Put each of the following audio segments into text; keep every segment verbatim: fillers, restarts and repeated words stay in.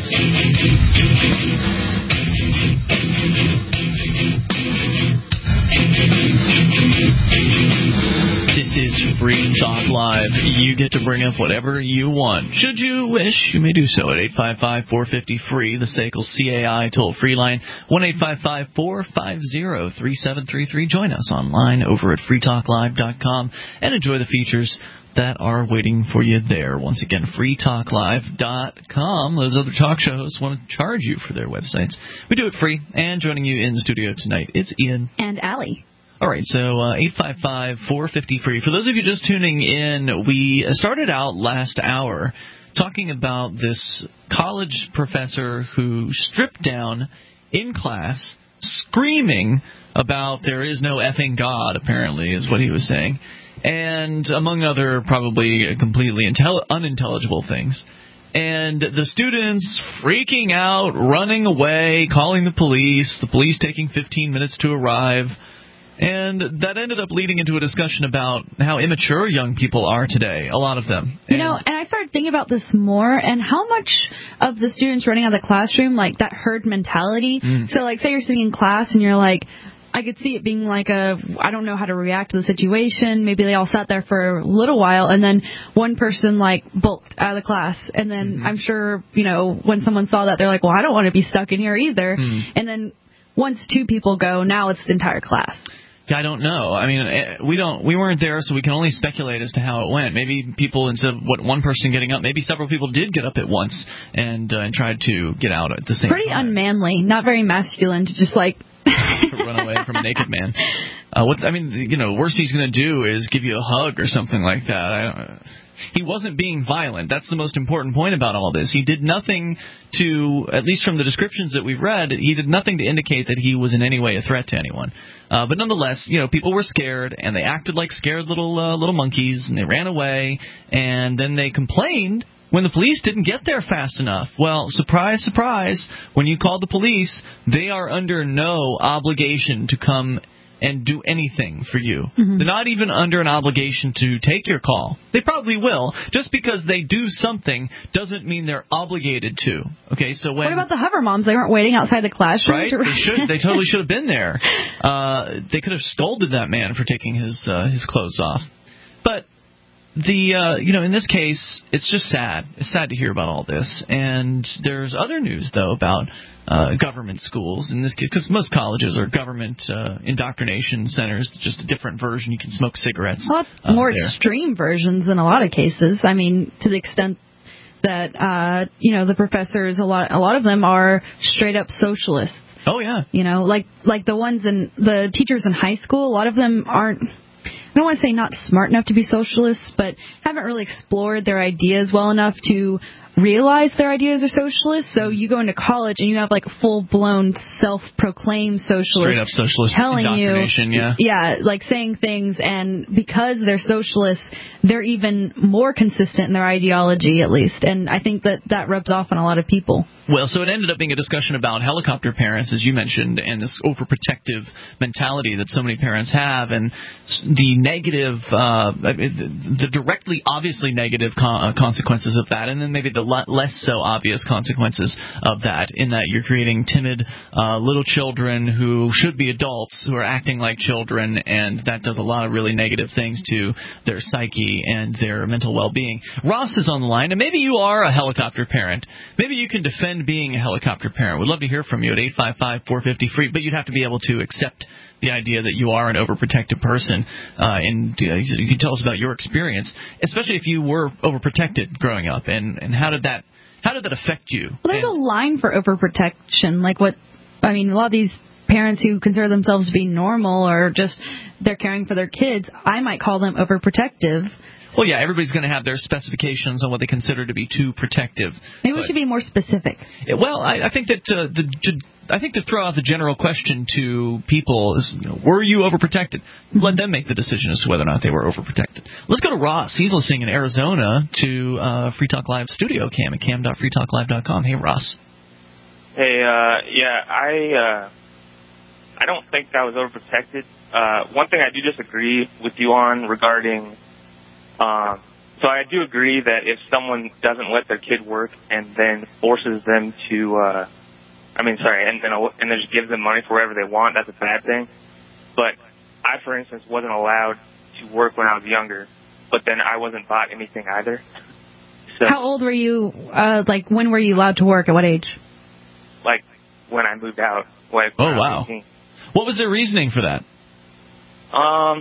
This is Free Talk Live. You get to bring up whatever you want. Should you wish, you may do so at eight five five, four five zero, free, the S A C L C A I toll-free line, one eight five five, four five zero, three seven three three. Join us online over at free talk live dot com and enjoy the features that are waiting for you there. Once again, free talk live dot com. Those other talk show hosts want to charge you for their websites. We do it free. And joining you in the studio tonight, it's Ian. And Allie. All right, so uh, eight five five, four five zero, free. For those of you just tuning in, we started out last hour talking about this college professor who stripped down in class, screaming about there is no effing God, apparently, is what he was saying, and among other probably completely intel- unintelligible things. And the students freaking out, running away, calling the police, the police taking fifteen minutes to arrive. And that ended up leading into a discussion about how immature young people are today, a lot of them. You know, and I started thinking about this more and how much of the students running out of the classroom, like that herd mentality. Mm. So, like, say you're sitting in class and you're like, I could see it being like a, I don't know how to react to the situation. Maybe they all sat there for a little while, and then one person, like, bulked out of the class. And then mm-hmm. I'm sure, you know, when someone saw that, they're like, well, I don't want to be stuck in here either. Mm. And then once two people go, now it's the entire class. Yeah, I don't know. I mean, we don't. We weren't there, so we can only speculate as to how it went. Maybe people, instead of what one person getting up, maybe several people did get up at once and uh, and tried to get out at the same Pretty time. Pretty unmanly, not very masculine to just like run away from a naked man. Uh, what I mean, you know, the worst he's going to do is give you a hug or something like that. I don't, he wasn't being violent. That's the most important point about all this. He did nothing to, at least from the descriptions that we've read, he did nothing to indicate that he was in any way a threat to anyone. Uh, but nonetheless, you know, people were scared, and they acted like scared little uh, little monkeys, and they ran away, and then they complained when the police didn't get there fast enough. Well, surprise, surprise, when you call the police, they are under no obligation to come and do anything for you. Mm-hmm. They're not even under an obligation to take your call. They probably will. Just because they do something doesn't mean they're obligated to. Okay, so when... What about the hover moms? They weren't waiting outside the classroom? Right? To... They should. They totally should have been there. Uh, they could have scolded that man for taking his uh, his clothes off. But the uh, you know, in this case, it's just sad. It's sad to hear about all this. And there's other news, though, about Uh, government schools, in this case, because most colleges are government uh, indoctrination centers, just a different version. You can smoke cigarettes. Well, uh, more there. extreme versions in a lot of cases. I mean, to the extent that, uh, you know, the professors, a lot, a lot of them are straight up socialists. Oh, yeah. You know, like, like the ones in, the teachers in high school, a lot of them aren't, I don't want to say not smart enough to be socialists, but haven't really explored their ideas well enough to realize their ideas are socialist. So you go into college and you have like full-blown self-proclaimed socialist, straight up socialist telling indoctrination, you, yeah, yeah, like saying things, and because they're socialists, they're even more consistent in their ideology, at least. And I think that that rubs off on a lot of people. Well, so it ended up being a discussion about helicopter parents, as you mentioned, and this overprotective mentality that so many parents have, and the negative, uh, the directly, obviously negative con- consequences of that, and then maybe the le- less so obvious consequences of that, in that you're creating timid uh, little children who should be adults who are acting like children, and that does a lot of really negative things to their psyche and their mental well-being. Ross is on the line, and maybe you are a helicopter parent. Maybe you can defend being a helicopter parent. We'd love to hear from you at eight five five, four five zero, free, but you'd have to be able to accept the idea that you are an overprotective person, uh, and uh, you can tell us about your experience, especially if you were overprotected growing up, and, and how did that how did that affect you? Well, there's and, a line for overprotection, like what, I mean, a lot of these parents who consider themselves to be normal or just they're caring for their kids, I might call them overprotective. Well, yeah, everybody's going to have their specifications on what they consider to be too protective. Maybe but, we should be more specific. Yeah, well, I, I think that uh, the I think to throw out the general question to people is, you know, were you overprotected? Mm-hmm. Let them make the decision as to whether or not they were overprotected. Let's go to Ross. He's listening in Arizona to uh, Free Talk Live studio cam at cam dot free talk live dot com. Hey, Ross. Hey, uh, yeah, I uh, I don't think I was overprotected. Uh, one thing I do disagree with you on regarding Um, so I do agree that if someone doesn't let their kid work and then forces them to, uh, I mean, sorry, and then and then just gives them money for whatever they want, that's a bad thing. But I, for instance, wasn't allowed to work when I was younger, but then I wasn't bought anything either. So, how old were you? Uh, like, when were you allowed to work? At what age? Like, when I moved out. Like, oh, wow. eighteen. What was their reasoning for that? Um,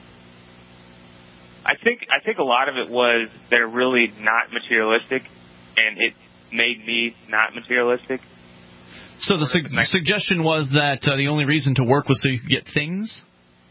I think I think a lot of it was they're really not materialistic, and it made me not materialistic. So the su- suggestion was that uh, the only reason to work was so you could get things?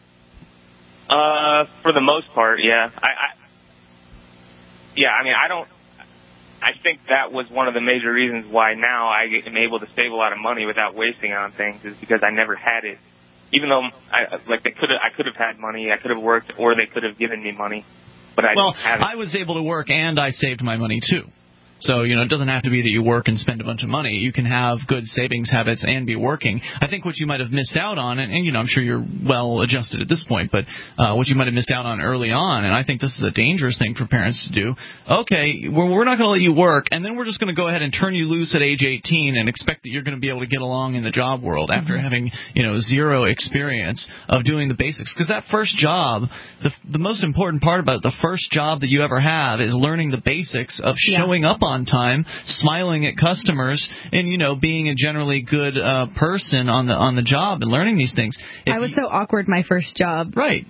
Uh, for the most part, yeah. I, I yeah, I mean, I don't. I think that was one of the major reasons why now I am able to save a lot of money without wasting on things, is because I never had it. Even though, I, like, they could have, I could have had money, I could have worked, or they could have given me money, but I well, didn't have it. I was able to work and I saved my money too. So, you know, it doesn't have to be that you work and spend a bunch of money. You can have good savings habits and be working. I think what you might have missed out on, and, and you know, I'm sure you're well adjusted at this point, but uh, what you might have missed out on early on, and I think this is a dangerous thing for parents to do. Okay, we're, we're not going to let you work, and then we're just going to go ahead and turn you loose at age eighteen and expect that you're going to be able to get along in the job world after mm-hmm. having, you know, zero experience of doing the basics. Because that first job, the, the most important part about the first job that you ever have is learning the basics of yeah. showing up on time, smiling at customers, and you know, being a generally good uh, person on the on the job and learning these things. If I was you, so awkward my first job. Right.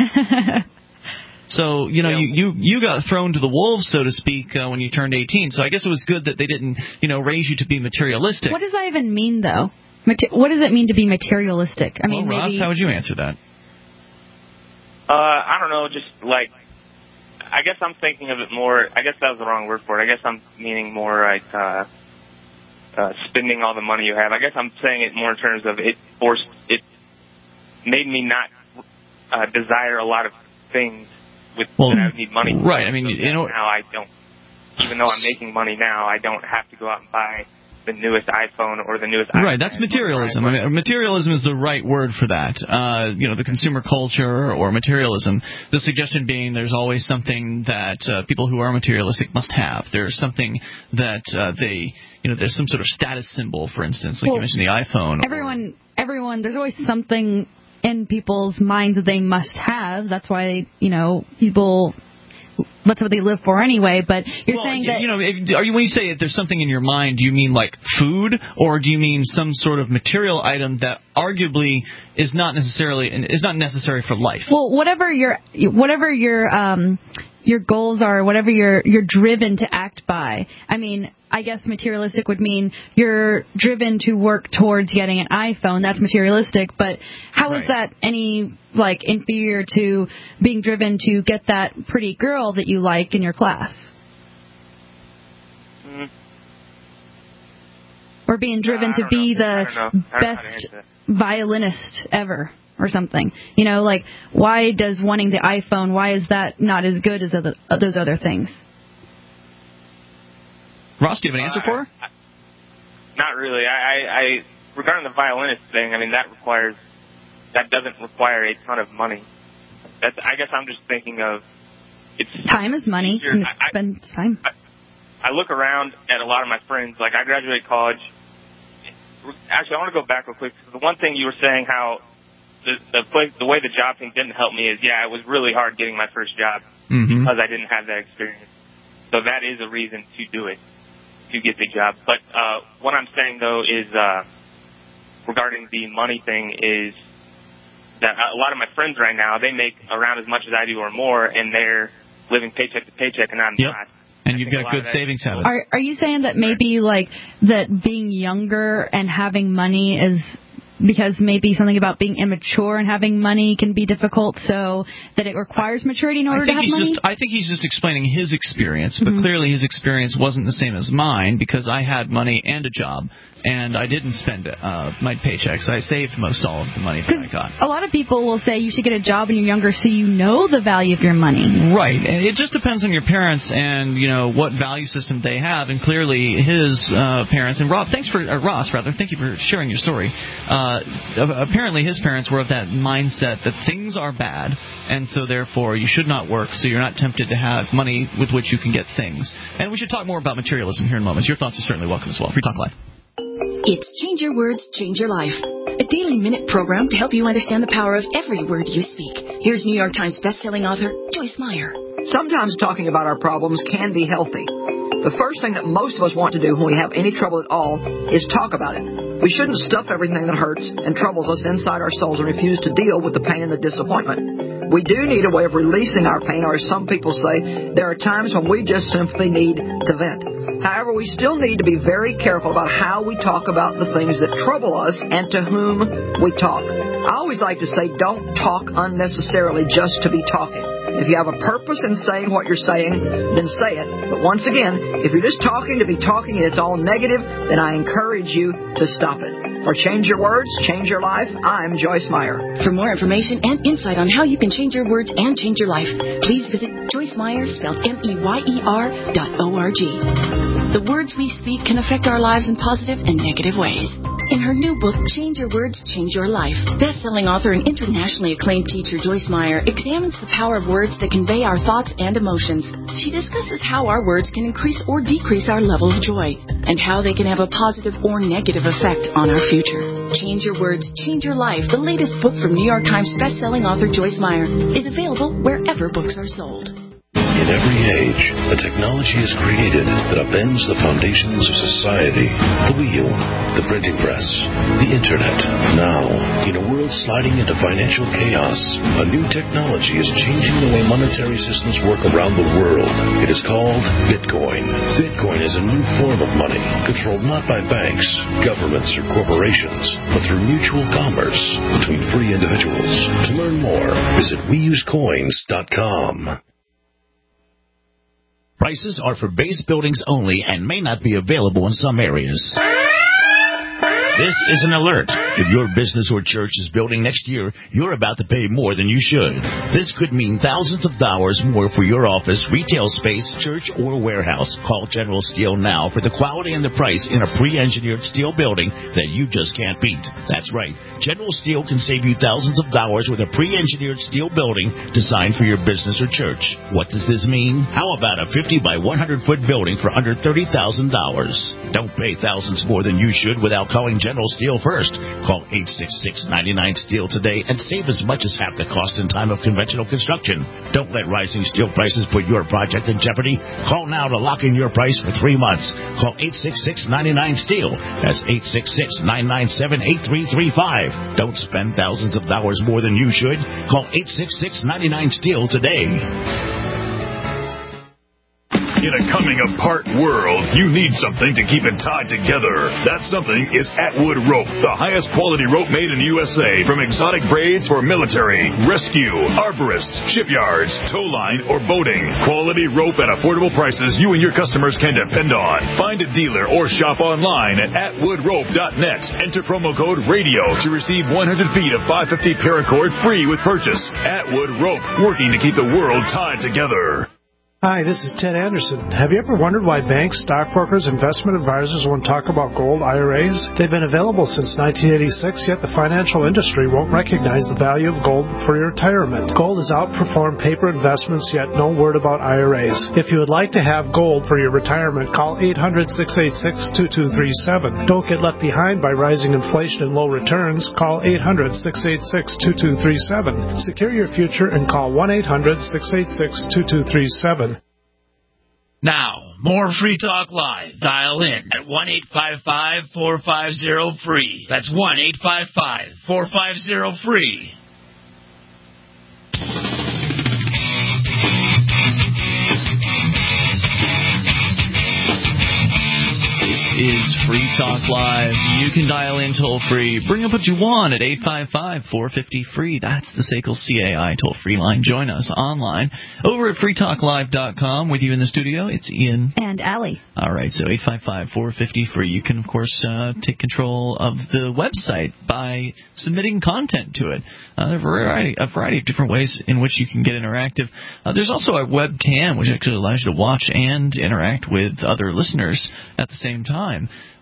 So you know, yeah. you, you you got thrown to the wolves, so to speak, uh, when you turned eighteen. So I guess it was good that they didn't, you know, raise you to be materialistic. What does that even mean, though? Mater- what does it mean to be materialistic? I mean, well, Ross, maybe. How would you answer that? Uh, I don't know, just like. I guess I'm thinking of it more, I guess that was the wrong word for it. I guess I'm meaning more like uh, uh, spending all the money you have. I guess I'm saying it more in terms of it forced, it made me not uh, desire a lot of things with well, that I would need money for. Right, I mean, so you know. Now I don't, even though I'm making money now, I don't have to go out and buy the newest iPhone or the newest Right, iPad. that's materialism. I mean, materialism is the right word for that. Uh, you know, the consumer culture or materialism. The suggestion being there's always something that uh, people who are materialistic must have. There's something that uh, they, you know, there's some sort of status symbol, for instance, like well, you mentioned the iPhone. Everyone, or, everyone, there's always something in people's minds that they must have. That's why, you know, people... That's what they live for anyway, but you're well, saying that... You know, are you, when you say that there's something in your mind, do you mean like food, or do you mean some sort of material item that arguably is not necessarily is not necessary for life? Well, whatever your whatever your um your goals are, whatever you're you're driven to act by. I mean, I guess materialistic would mean you're driven to work towards getting an iPhone. That's materialistic, but how right. is that any like inferior to being driven to get that pretty girl that you like in your class? Mm. Or being driven uh, to be know. the best violinist ever or something. You know, like, why does wanting the iPhone, why is that not as good as other, those other things? Ross, do you have an answer uh, for her? I, not really. I, I, I, regarding the violinist thing, I mean, that requires, that doesn't require a ton of money. That's, I guess I'm just thinking of, it's... Time is money, easier. and I, spend time. I, I look around at a lot of my friends, like, I graduated college. Actually, I want to go back real quick. The one thing you were saying, how the the, place, the way the job thing didn't help me is, yeah, it was really hard getting my first job mm-hmm. because I didn't have that experience. So that is a reason to do it, to get the job. But uh, what I'm saying, though, is uh, regarding the money thing is that a lot of my friends right now, they make around as much as I do or more, and they're living paycheck to paycheck, and I'm yep. not. And you've got good savings habits. Are, are you saying that maybe like that being younger and having money is because maybe something about being immature and having money can be difficult, so that it requires maturity in order I think to have he's money? Just, I think he's just explaining his experience, but mm-hmm. clearly his experience wasn't the same as mine because I had money and a job, and I didn't spend uh, my paychecks. I saved most all of the money that I got. A lot of people will say you should get a job when you're younger so you know the value of your money. Right. And it just depends on your parents and, you know, what value system they have, and clearly his uh, parents, and Rob, thanks for, uh, Ross, rather, thank you for sharing your story. Uh, uh, apparently his parents were of that mindset that things are bad, and so therefore you should not work, so you're not tempted to have money with which you can get things. And we should talk more about materialism here in moments. Your thoughts are certainly welcome as well. Free Talk Live. It's Change Your Words, Change Your Life, a daily minute program to help you understand the power of every word you speak. Here's New York Times bestselling author Joyce Meyer. Sometimes talking about our problems can be healthy. The first thing that most of us want to do when we have any trouble at all is talk about it. We shouldn't stuff everything that hurts and troubles us inside our souls and refuse to deal with the pain and the disappointment. We do need a way of releasing our pain, or as some people say, there are times when we just simply need to vent. However, we still need to be very careful about how we talk about the things that trouble us and to whom we talk. I always like to say, don't talk unnecessarily just to be talking. If you have a purpose in saying what you're saying, then say it. But once again, if you're just talking to be talking and it's all negative, then I encourage you to stop it. For Change Your Words, Change Your Life, I'm Joyce Meyer. For more information and insight on how you can change your words and change your life, please visit Joyce Meyer, spelled M E Y E R, dot O R G. The words we speak can affect our lives in positive and negative ways. In her new book, Change Your Words, Change Your Life, best-selling author and internationally acclaimed teacher Joyce Meyer examines the power of words that convey our thoughts and emotions. She discusses how our words can increase or decrease our level of joy, and how they can have a positive or negative effect on our future. Change Your Words, Change Your Life, the latest book from New York Times best-selling author Joyce Meyer, is available wherever books are sold. In every age, a technology is created that upends the foundations of society. The wheel, the printing press, the internet. Now, in a world sliding into financial chaos, a new technology is changing the way monetary systems work around the world. It is called Bitcoin. Bitcoin is a new form of money, controlled not by banks, governments, or corporations, but through mutual commerce between free individuals. To learn more, visit we use coins dot com. Prices are for base buildings only and may not be available in some areas. This is an alert. If your business or church is building next year, you're about to pay more than you should. This could mean thousands of dollars more for your office, retail space, church, or warehouse. Call General Steel now for the quality and the price in a pre-engineered steel building that you just can't beat. That's right. General Steel can save you thousands of dollars with a pre-engineered steel building designed for your business or church. What does this mean? How about a fifty by one hundred foot building for under thirty thousand dollars? Don't pay thousands more than you should without calling General Steel first. Call eight six six, nine nine, STEEL today and save as much as half the cost in time of conventional construction. Don't let rising steel prices put your project in jeopardy. Call now to lock in your price for three months. Call eight six six, nine nine, STEEL. That's eight six six, nine nine seven, eight three three five. Don't spend thousands of dollars more than you should. Call eight six six, nine nine, STEEL today. In a coming-apart world, you need something to keep it tied together. That something is Atwood Rope, the highest quality rope made in the U S A, from exotic braids for military, rescue, arborists, shipyards, tow line, or boating. Quality rope at affordable prices you and your customers can depend on. Find a dealer or shop online at atwood rope dot net. Enter promo code RADIO to receive one hundred feet of five fifty paracord free with purchase. Atwood Rope, working to keep the world tied together. Hi, this is Ted Anderson. Have you ever wondered why banks, stockbrokers, investment advisors won't talk about gold I R As? They've been available since nineteen eighty-six, yet the financial industry won't recognize the value of gold for your retirement. Gold has outperformed paper investments, yet no word about I R As. If you would like to have gold for your retirement, call eight hundred, six eight six, two two three seven. Don't get left behind by rising inflation and low returns. Call eight hundred, six eight six, two two three seven. Secure your future and call one eight hundred, six eight six, two two three seven. Now, more Free Talk Live. Dial in at one eight five five, four five zero, free. That's one eight five five, four five zero, free. Is Free Talk Live. You can dial in toll-free. Bring up what you want at eight five five, four five zero, free. That's the S A C L C A I toll-free line. Join us online over at free talk live dot com. With you in the studio, it's Ian. And Allie. All right, so eight five five, four five zero, free. You can, of course, uh, take control of the website by submitting content to it. Uh, there are a variety, a variety of different ways in which you can get interactive. Uh, there's also a webcam, which actually allows you to watch and interact with other listeners at the same time.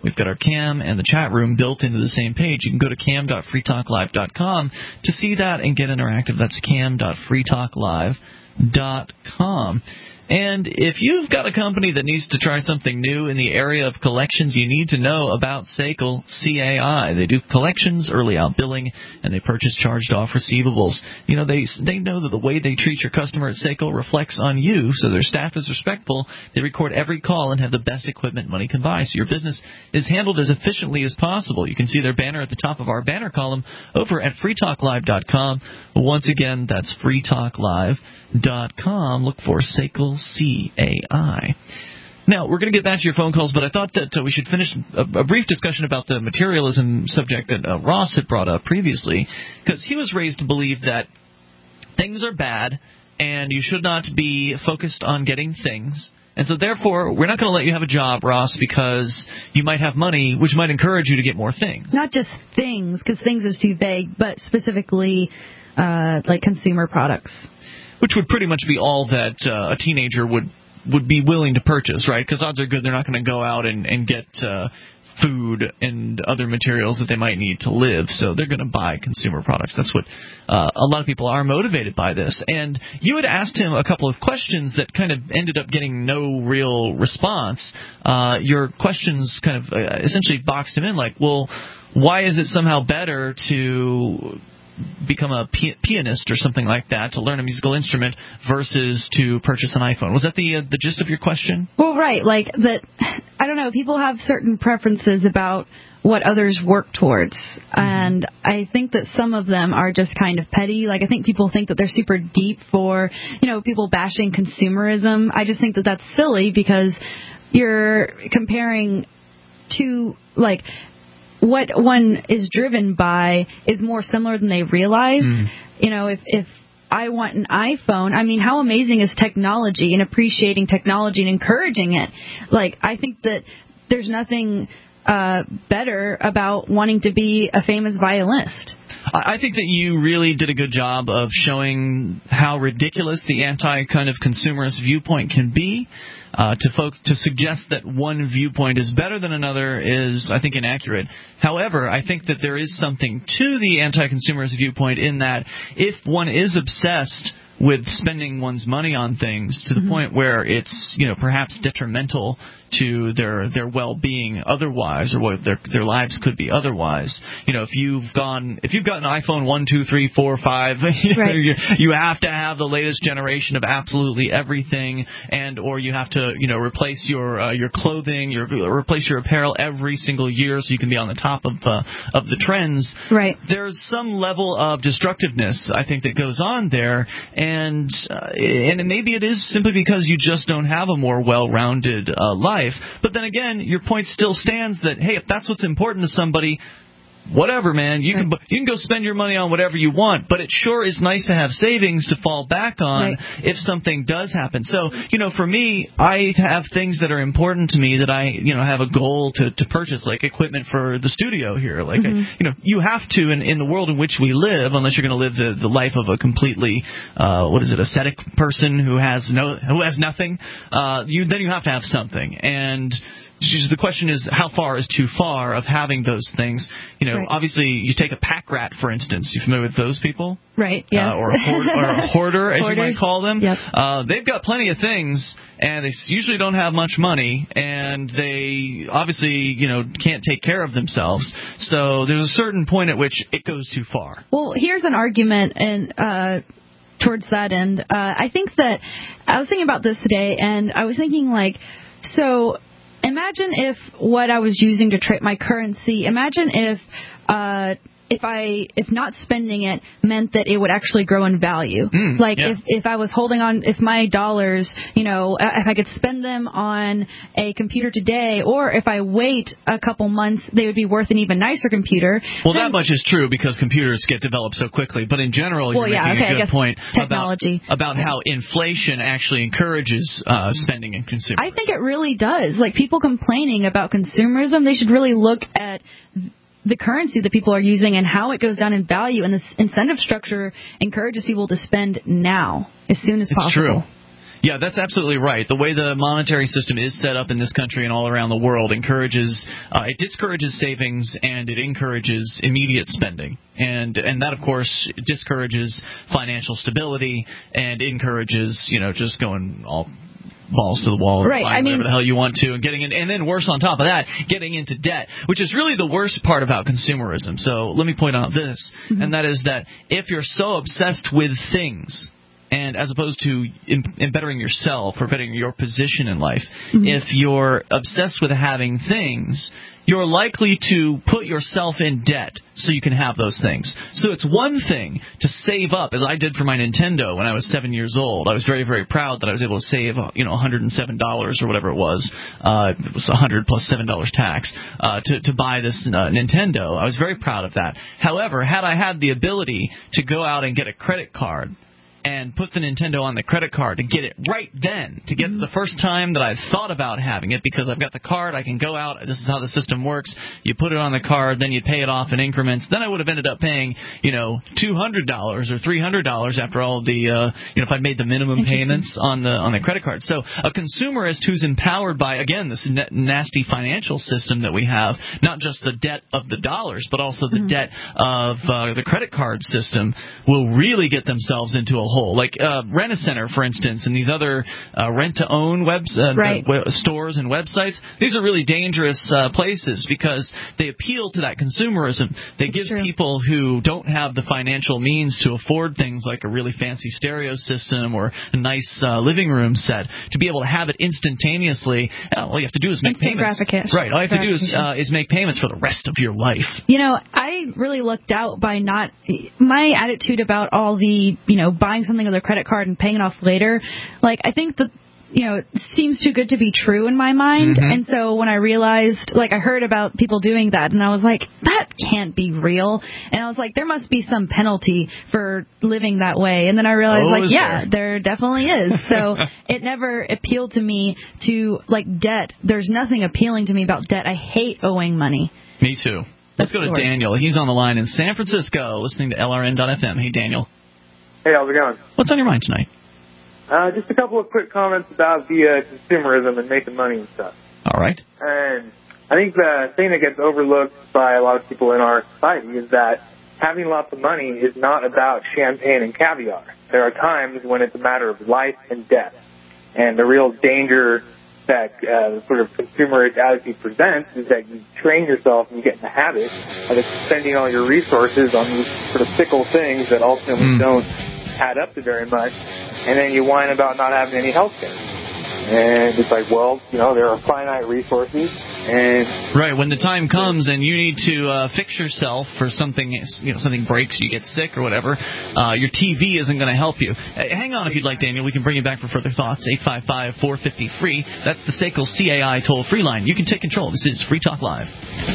We've got our cam and the chat room built into the same page. You can go to cam dot free talk live dot com to see that and get interactive. That's cam dot free talk live dot com. And if you've got a company that needs to try something new in the area of collections, you need to know about S A C L C A I. They do collections, early out billing, and they purchase charged-off receivables. You know, they they know that the way they treat your customer at S A C L reflects on you, so their staff is respectful. They record every call and have the best equipment money can buy, so your business is handled as efficiently as possible. You can see their banner at the top of our banner column over at free talk live dot com. Once again, that's free talk live dot com. Look for S A C L C A I. Now, we're going to get back to your phone calls, but I thought that uh, we should finish a, a brief discussion about the materialism subject that uh, Ross had brought up previously, because he was raised to believe that things are bad and you should not be focused on getting things. And so, therefore, we're not going to let you have a job, Ross, because you might have money, which might encourage you to get more things. Not just things, because things is too vague, but specifically uh, like consumer products. Which would pretty much be all that uh, a teenager would, would be willing to purchase, right? Because odds are good they're not going to go out and, and get uh, food and other materials that they might need to live. So they're going to buy consumer products. That's what uh, a lot of people are motivated by this. And you had asked him a couple of questions that kind of ended up getting no real response. Uh, your questions kind of uh, essentially boxed him in like, well, why is it somehow better to become a pianist or something like that, to learn a musical instrument versus to purchase an iPhone? Was that the uh, the gist of your question? Well, right. Like that, I don't know. People have certain preferences about what others work towards. Mm-hmm. And I think that some of them are just kind of petty. Like, I think people think that they're super deep for, you know, people bashing consumerism. I just think that that's silly because you're comparing two, like, what one is driven by is more similar than they realize. Mm. You know, if, if I want an iPhone, I mean, how amazing is technology and appreciating technology and encouraging it? Like, I think that there's nothing uh, better about wanting to be a famous violinist. I think that you really did a good job of showing how ridiculous the anti kind of consumerist viewpoint can be. Uh, to folk to suggest that one viewpoint is better than another is, I think, inaccurate. However, I think that there is something to the anti-consumerist viewpoint in that if one is obsessed with spending one's money on things to the mm-hmm. point where it's, you know, perhaps detrimental to their their well-being otherwise, or what their their lives could be otherwise. You know, if you've gone if you've got an iPhone one, two, three, four, five, you, right. know, you, you have to have the latest generation of absolutely everything, and or you have to, you know, replace your uh, your clothing, your replace your apparel every single year so you can be on the top of uh, of the trends. Right. There's some level of destructiveness, I think, that goes on there, and uh, and maybe it is simply because you just don't have a more well-rounded uh, life. But then again, your point still stands that, hey, if that's what's important to somebody, whatever, man, you right. can you can go spend your money on whatever you want, but it sure is nice to have savings to fall back on right. if something does happen. So, you know, for me, I have things that are important to me that I, you know, have a goal to, to purchase, like equipment for the studio here. Like, mm-hmm. I, you know, you have to, in, in the world in which we live, unless you're going to live the, the life of a completely, uh, what is it, ascetic person who has no who has nothing, uh, you then you have to have something. And the question is, how far is too far of having those things? You know, right. obviously, you take a pack rat, for instance. You familiar with those people? Right, yes. Uh, or, a hoard, or a hoarder, as Hoarders. you might call them. Yep. Uh, they've got plenty of things, and they usually don't have much money, and they obviously, you know, can't take care of themselves. So there's a certain point at which it goes too far. Well, here's an argument, and uh, towards that end. Uh, I think that I was thinking about this today, and I was thinking, like, so imagine if what I was using to trade my currency, imagine if uh, if I if not spending it meant that it would actually grow in value. Mm, like yeah. if, if I was holding on, if my dollars, you know, if I could spend them on a computer today, or if I wait a couple months, they would be worth an even nicer computer. Well, then, that much is true because computers get developed so quickly. But in general, you're well, yeah, making okay, a good point technology. about, about yeah. how inflation actually encourages uh, spending in consumerism. I think it really does. Like, people complaining about consumerism, they should really look at the currency that people are using and how it goes down in value, and this incentive structure encourages people to spend now, as soon as it's possible. True. Yeah, that's absolutely right. The way the monetary system is set up in this country and all around the world encourages, uh, it discourages savings and it encourages immediate spending. And and that, of course, discourages financial stability and encourages, you know, just going all balls to the wall, right? I mean, whatever the hell you want to, and getting in, and then worse on top of that, getting into debt, which is really the worst part about consumerism. So let me point out this, mm-hmm. and that is that if you're so obsessed with things, and as opposed to in, in bettering yourself or bettering your position in life, mm-hmm. if you're obsessed with having things, you're likely to put yourself in debt so you can have those things. So it's one thing to save up, as I did for my Nintendo when I was seven years old. I was very, very proud that I was able to save, you know, one hundred seven dollars or whatever it was. Uh, it was one hundred plus seven dollars tax uh, to, to buy this uh, Nintendo. I was very proud of that. However, had I had the ability to go out and get a credit card and put the Nintendo on the credit card to get it right then, to get it the first time that I thought about having it, because I've got the card, I can go out, this is how the system works, you put it on the card, then you pay it off in increments, then I would have ended up paying, you know, two hundred dollars or three hundred dollars after all the, uh, you know, if I made the minimum payments on the on the credit card. So a consumerist who's empowered by, again, this na- nasty financial system that we have, not just the debt of the dollars, but also the mm-hmm. debt of uh, the credit card system, will really get themselves into a hole. Like uh, Rent-A-Center, for instance, and these other uh, rent-to-own webs uh, right. uh, stores and websites, these are really dangerous uh, places because they appeal to that consumerism. They That's give true. people who don't have the financial means to afford things like a really fancy stereo system or a nice uh, living room set to be able to have it instantaneously. Uh, all you have to do is make Instant payments. Gratification. Right. All you have to do is, uh, is make payments for the rest of your life. You know, I really lucked out by not – my attitude about all the, you know, buying something with a credit card and paying it off later, like, I think that, you know, it seems too good to be true in my mind. Mm-hmm. And so when I realized, like, I heard about people doing that, and I was like, that can't be real. And I was like, there must be some penalty for living that way. And then I realized, oh, like, yeah, there? there definitely is. So it never appealed to me to, like, debt. There's nothing appealing to me about debt. I hate owing money. Me too. Let's That's go to Daniel. He's on the line in San Francisco listening to L R N dot F M. Hey, Daniel. Hey, how's it going? What's on your mind tonight? Uh, just a couple of quick comments about the uh, consumerism and making money and stuff. All right. And I think the thing that gets overlooked by a lot of people in our society is that having lots of money is not about champagne and caviar. There are times when it's a matter of life and death. And the real danger that uh, sort of consumerist attitude presents is that you train yourself and you get in the habit of spending all your resources on these sort of fickle things that ultimately mm. don't add up to very much, and then you whine about not having any health care. And it's like, well, you know, there are finite resources. And right, when the time comes and you need to uh, fix yourself for something, you know, something breaks, you get sick or whatever, uh, your T V isn't going to help you. Uh, hang on if you'd like, Daniel. We can bring you back for further thoughts. eight five five, four five zero, free. That's the S A C L C A I toll-free line. You can take control. This is Free Talk Live.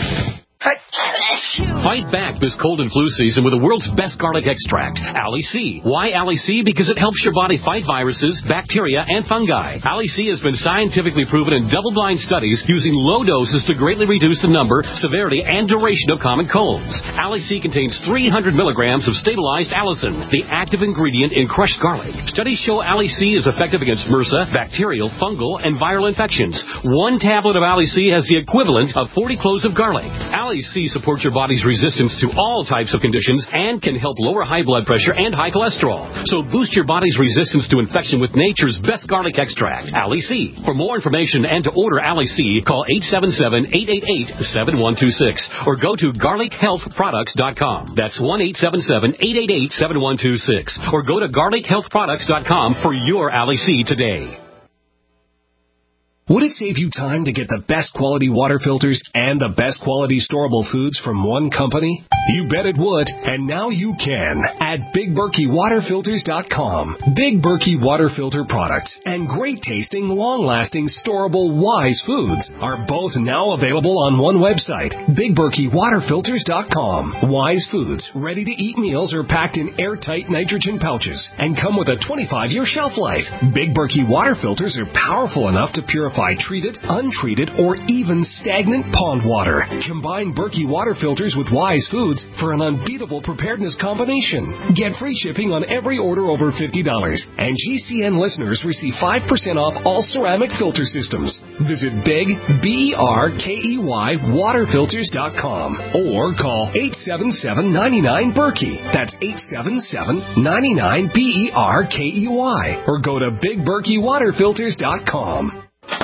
Fight back this cold and flu season with the world's best garlic extract, Ali-C. Why Ali-C? Because it helps your body fight viruses, bacteria, and fungi. Ali-C has been scientifically proven in double-blind studies using low doses to greatly reduce the number, severity, and duration of common colds. Ali-C contains three hundred milligrams of stabilized allicin, the active ingredient in crushed garlic. Studies show Ali-C is effective against MRSA, bacterial, fungal, and viral infections. One tablet of Ali-C has the equivalent of forty cloves of garlic. Ali-C supports your body's resistance to all types of conditions and can help lower high blood pressure and high cholesterol. So boost your body's resistance to infection with nature's best garlic extract, Ali-C. For more information and to order Ali-C, call eight seven seven, eight eight eight, seven one two six or go to garlic health products dot com. That's one eight seven seven, eight eight eight, seven one two six or go to garlic health products dot com for your Ali-C today. Would it save you time to get the best quality water filters and the best quality storable foods from one company? You bet it would, and now you can at Big Berkey Water Filters dot com. Big Berkey Water Filter products and great tasting, long-lasting, storable Wise foods are both now available on one website, Big Berkey Water Filters dot com. Wise foods, ready-to-eat meals are packed in airtight nitrogen pouches and come with a twenty-five year shelf life. Big Berkey Water Filters are powerful enough to purify purify treated, untreated, or even stagnant pond water. Combine Berkey water filters with Wise Foods for an unbeatable preparedness combination. Get free shipping on every order over fifty dollars. And G C N listeners receive five percent off all ceramic filter systems. Visit Big, B E R K E Y, water filters dot com or call eight seven seven, nine nine, Berkey. That's eight seven seven, nine nine, B E R K E Y. Or go to big berkey water filters dot com.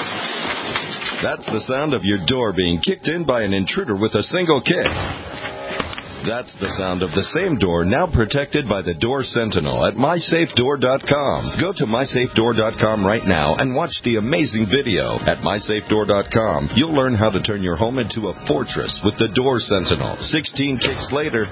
That's the sound of your door being kicked in by an intruder with a single kick. That's the sound of the same door now protected by the Door Sentinel at my safe door dot com. Go to my safe door dot com right now and watch the amazing video. At my safe door dot com, you'll learn how to turn your home into a fortress with the Door Sentinel. sixteen kicks later,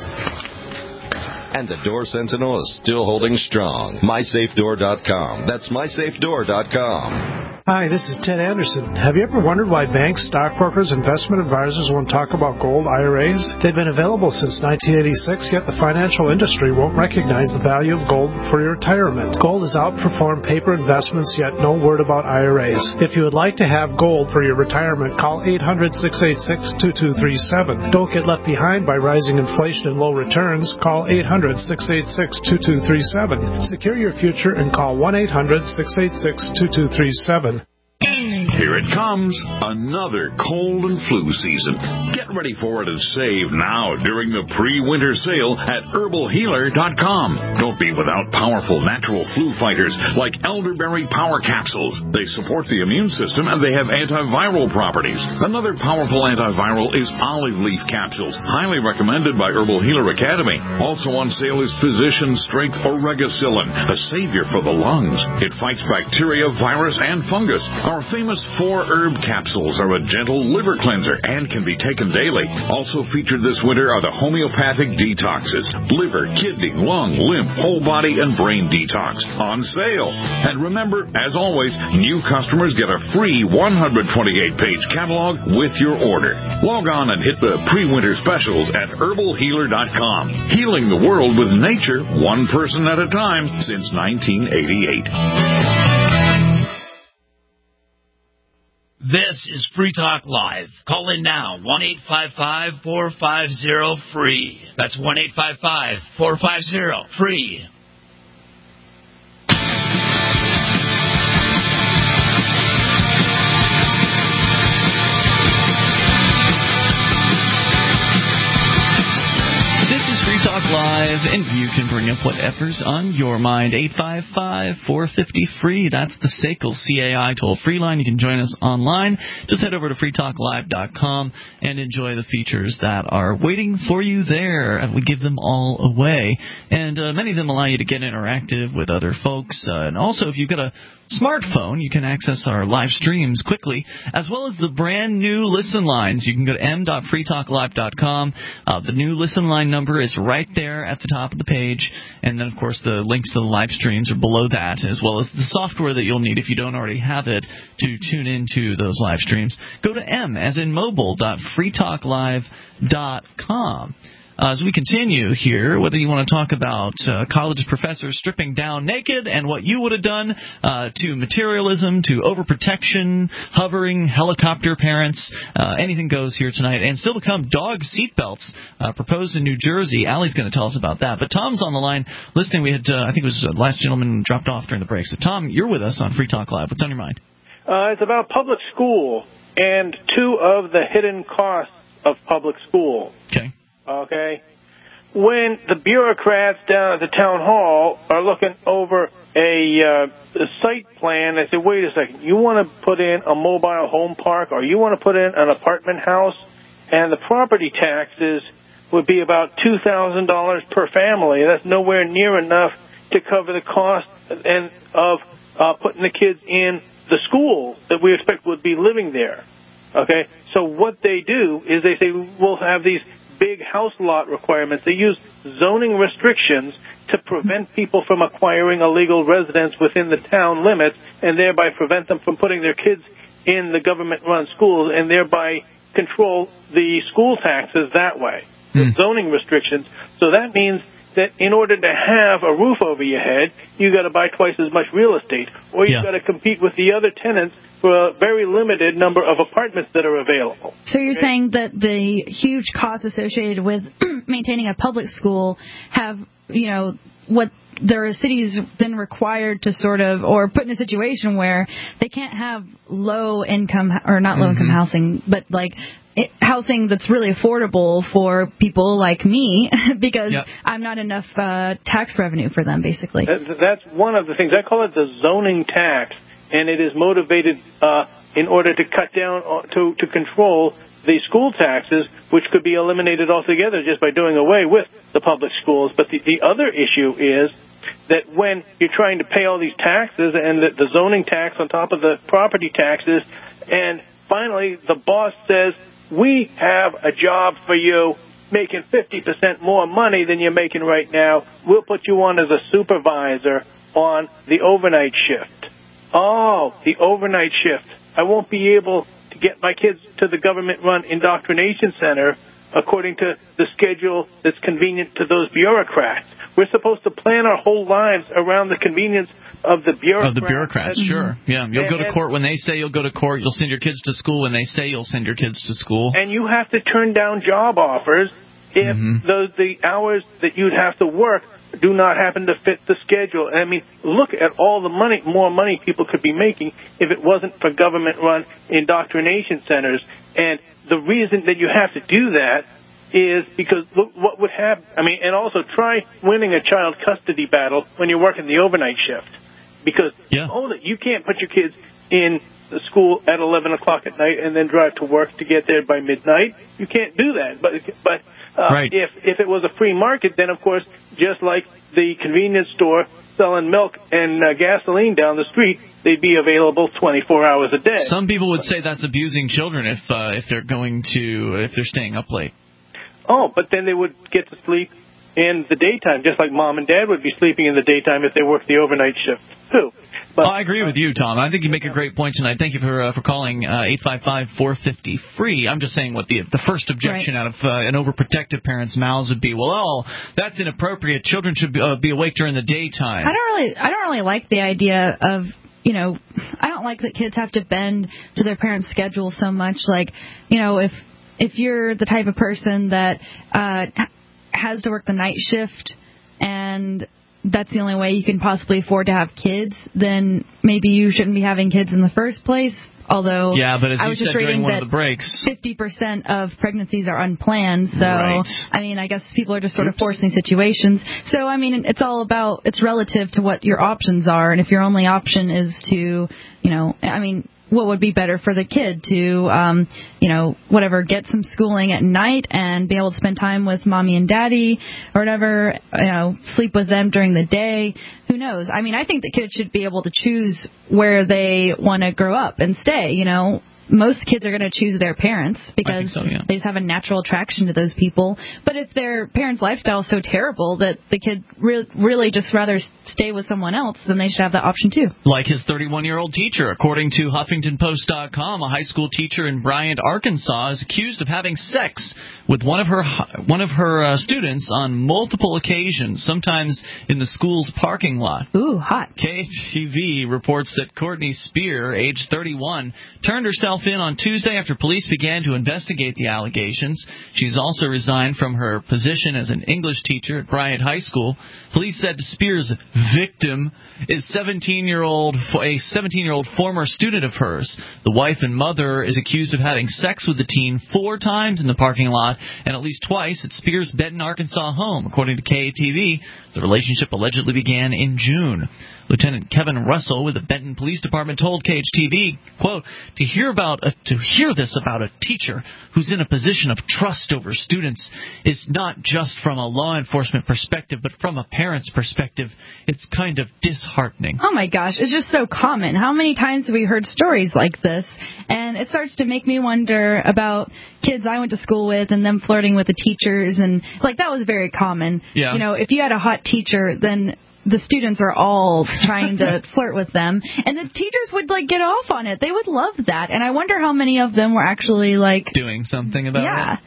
and the Door Sentinel is still holding strong. my safe door dot com. That's my safe door dot com. Hi, this is Ted Anderson. Have you ever wondered why banks, stockbrokers, investment advisors won't talk about gold I R As? They've been available since nineteen eighty-six, yet the financial industry won't recognize the value of gold for your retirement. Gold has outperformed paper investments, yet no word about I R As. If you would like to have gold for your retirement, call eight hundred, six eight six, two two three seven. Don't get left behind by rising inflation and low returns. Call eight hundred, six eight six, two two three seven. Secure your future and call one eight hundred, six eight six, two two three seven. Here it comes, another cold and flu season. Get ready for it and save now during the pre-winter sale at herbal healer dot com. Don't be without powerful natural flu fighters like elderberry power capsules. They support the immune system and they have antiviral properties. Another powerful antiviral is olive leaf capsules, highly recommended by Herbal Healer Academy. Also on sale is Physician Strength Oregacillin, a savior for the lungs. It fights bacteria, virus, and fungus. Our famous four herb capsules are a gentle liver cleanser and can be taken daily. Also featured this winter are the homeopathic detoxes, liver, kidney, lung, lymph, whole body, and brain detox on sale. And remember, as always, new customers get a free one hundred twenty-eight page catalog with your order. Log on and hit the pre-winter specials at herbal healer dot com. Healing the world with nature, one person at a time since nineteen eighty-eight. This is Free Talk Live. Call in now, one eight five five, four five zero, free. That's one eight five five, four five zero, free. Talk Live, and you can bring up whatever's on your mind. eight five five, four five zero, free. That's the S A C L C A I toll-free line. You can join us online. Just head over to free talk live dot com and enjoy the features that are waiting for you there. We give them all away, and uh, many of them allow you to get interactive with other folks. Uh, and also, if you've got a smartphone, you can access our live streams quickly, as well as the brand new listen lines. You can go to m dot free talk live dot com. Uh, the new listen line number is right there at the top of the page, and then, of course, the links to the live streams are below that, as well as the software that you'll need if you don't already have it to tune into those live streams. Go to m, as in mobile, dot free talk live dot com. Uh, as we continue here, whether you want to talk about uh, college professors stripping down naked and what you would have done, uh, to materialism, to overprotection, hovering, helicopter parents, uh, anything goes here tonight. And still to come, dog seatbelts uh, proposed in New Jersey. Allie's going to tell us about that. But Tom's on the line listening. We had, uh, I think it was the last gentleman dropped off during the break. So, Tom, you're with us on Free Talk Live. What's on your mind? Uh, it's about public school and two of the hidden costs of public school. Okay. Okay. When the bureaucrats down at the town hall are looking over a, uh, a site plan, they say, wait a second, you want to put in a mobile home park or you want to put in an apartment house, and the property taxes would be about two thousand dollars per family. That's nowhere near enough to cover the cost and of uh, putting the kids in the school that we expect would be living there. Okay? So what they do is they say, we'll have these big house lot requirements. They use zoning restrictions to prevent people from acquiring a legal residence within the town limits and thereby prevent them from putting their kids in the government-run schools and thereby control the school taxes that way. Mm. Zoning restrictions. So that means that in order to have a roof over your head, you got to buy twice as much real estate, or you Yeah. got to compete with the other tenants for a very limited number of apartments that are available. So you're saying that the huge costs associated with maintaining a public school have, you know, what there are cities then required to sort of, or put in a situation where they can't have low income, or not low income Mm-hmm. housing, but like it, housing that's really affordable for people like me because Yep. I'm not enough uh, tax revenue for them, basically. That- That's one of the things. I call it the zoning tax, and it is motivated uh, in order to cut down, uh, to, to control the school taxes, which could be eliminated altogether just by doing away with the public schools. But the, the other issue is that when you're trying to pay all these taxes and the, the zoning tax on top of the property taxes, and finally the boss says, we have a job for you making fifty percent more money than you're making right now. We'll put you on as a supervisor on the overnight shift. Oh, the overnight shift. I won't be able to get my kids to the government-run indoctrination center according to the schedule that's convenient to those bureaucrats. We're supposed to plan our whole lives around the convenience of the bureaucrats. Of the bureaucrats, sure. Yeah, you'll go to And- court when they say you'll go to court. You'll send your kids to school when they say you'll send your kids to school. And you have to turn down job offers if Mm-hmm. those the hours that you'd have to work do not happen to fit the schedule. I mean, look at all the money, more money people could be making if it wasn't for government-run indoctrination centers. And the reason that you have to do that is because look what would happen. I mean, and also try winning a child custody battle when you're working the overnight shift, because yeah. oh, that you can't put your kids in the school at eleven o'clock at night and then drive to work to get there by midnight. You can't do that. But but uh, Right. if if it was a free market, then of course, just like the convenience store selling milk and uh, gasoline down the street, they'd be available twenty-four hours a day. Some people would say that's abusing children if uh, if they're going to if they're staying up late. Oh, but then they would get to sleep in the daytime, just like mom and dad would be sleeping in the daytime if they worked the overnight shift, too. But, well, I agree with you, Tom. I think you make a great point tonight. Thank you for uh, for calling uh, eight five five, four five zero, free. I'm just saying what the the first objection Right. out of uh, an overprotective parent's mouths would be, well, oh, that's inappropriate. Children should be, uh, be awake during the daytime. I don't really, I don't really like the idea of, you know, I don't like that kids have to bend to their parents' schedule so much. Like, you know, if if you're the type of person that uh, has to work the night shift and that's the only way you can possibly afford to have kids, then maybe you shouldn't be having kids in the first place. Although yeah, but as I you was said just during reading one that of the breaks, fifty percent of pregnancies are unplanned. So, Right. I mean, I guess people are just sort Oops. of forcing situations. So, I mean, it's all about, it's relative to what your options are. And if your only option is to, you know, I mean, what would be better for the kid to, um, you know, whatever, get some schooling at night and be able to spend time with mommy and daddy or whatever, you know, sleep with them during the day. Who knows? I mean, I think that kids should be able to choose where they want to grow up and stay, you know. Most kids are going to choose their parents because so, yeah. they just have a natural attraction to those people. But if their parents' lifestyle is so terrible that the kid re- really just rather stay with someone else, then they should have that option too. like his thirty-one-year-old teacher. According to Huffington Post dot com, a high school teacher in Bryant, Arkansas, is accused of having sex with one of her one of her uh, students on multiple occasions, sometimes in the school's parking lot. Ooh, hot. K T V reports that Courtney Spear, age thirty-one, turned herself in on Tuesday after police began to investigate the allegations. She's also resigned from her position as an English teacher at Bryant High School. Police said Spear's victim is seventeen-year-old a seventeen-year-old former student of hers. The wife and mother is accused of having sex with the teen four times in the parking lot and at least twice at Spear's Benton, Arkansas home. According to K A T V, the relationship allegedly began in June. Lieutenant Kevin Russell with the Benton Police Department told K H T V, quote, to hear about a, to hear this about a teacher who's in a position of trust over students is not just from a law enforcement perspective, but from a parent's perspective. It's kind of disheartening. Oh my gosh, it's just so common. How many times have we heard stories like this? And it starts to make me wonder about kids I went to school with and them flirting with the teachers, and like that was very common. Yeah. You know, if you had a hot teacher, then the students are all trying to flirt with them, and the teachers would like get off on it. They would love that, and I wonder how many of them were actually like doing something about yeah. it.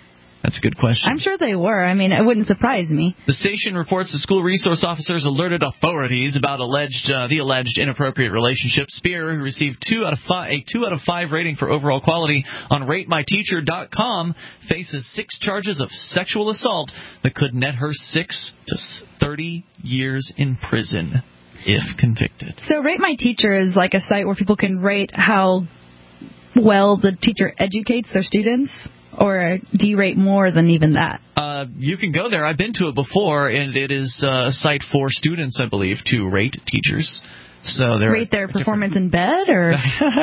That's a good question. I'm sure they were. I mean, it wouldn't surprise me. The station reports the school resource officers alerted authorities about alleged uh, the alleged inappropriate relationship. Spear, who received two out of five, a two out of five rating for overall quality on rate my teacher dot com, faces six charges of sexual assault that could net her six to thirty years in prison if convicted. So Rate My Teacher is like a site where people can rate how well the teacher educates their students. Or do you rate more than even that? Uh, you can go there. I've been to it before, and it is uh, a site for students, I believe, to rate teachers. So they're rate their performance in bed, or